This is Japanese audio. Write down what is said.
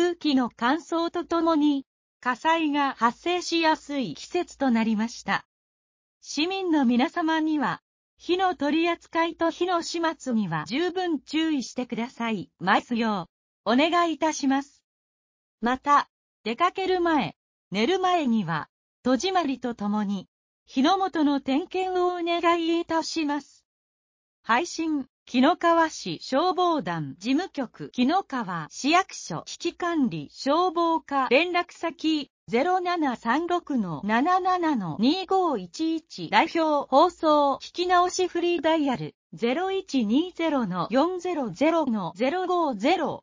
空気の乾燥とともに、火災が発生しやすい季節となりました。市民の皆様には、火の取り扱いと火の始末には十分注意してくださいますよう、お願いいたします。また、出かける前、寝る前には、戸締まりとともに、火の元の点検をお願いいたします。配信、紀の川市消防団事務局紀の川市役所危機管理消防課連絡先0736-77-2511代表放送聞き直しフリーダイヤル0120-400-050